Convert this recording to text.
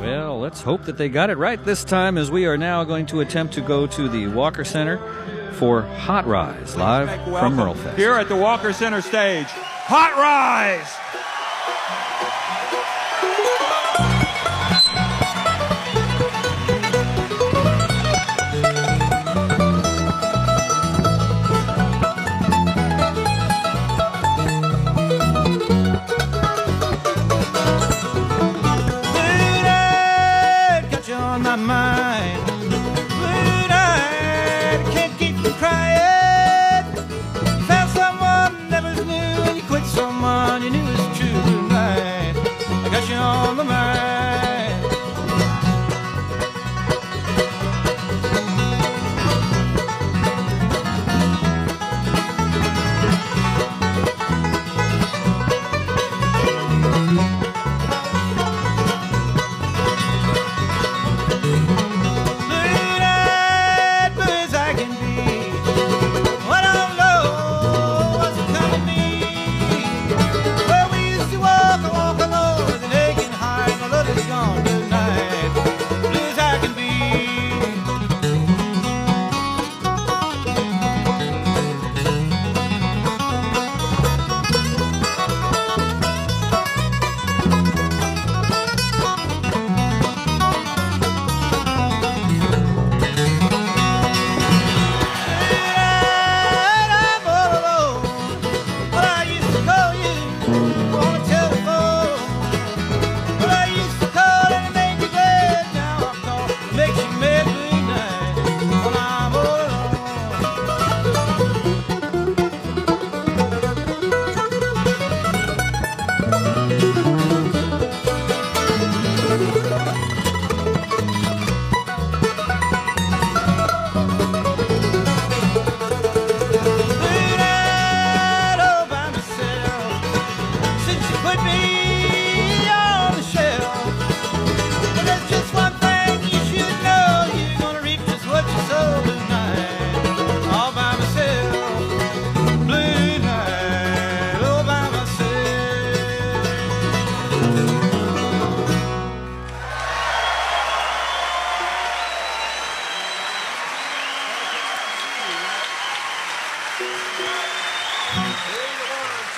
Well, let's hope that they got it right this time, as we are now going to attempt to go to the Walker Center for Hot Rise, live from Merlefest. Here at the Walker Center stage, Hot Rise! Mind. Blue-eyed, can't keep from crying. You found someone that was new, and you quit someone you knew was true. Blue-eyed, I got you on my mind.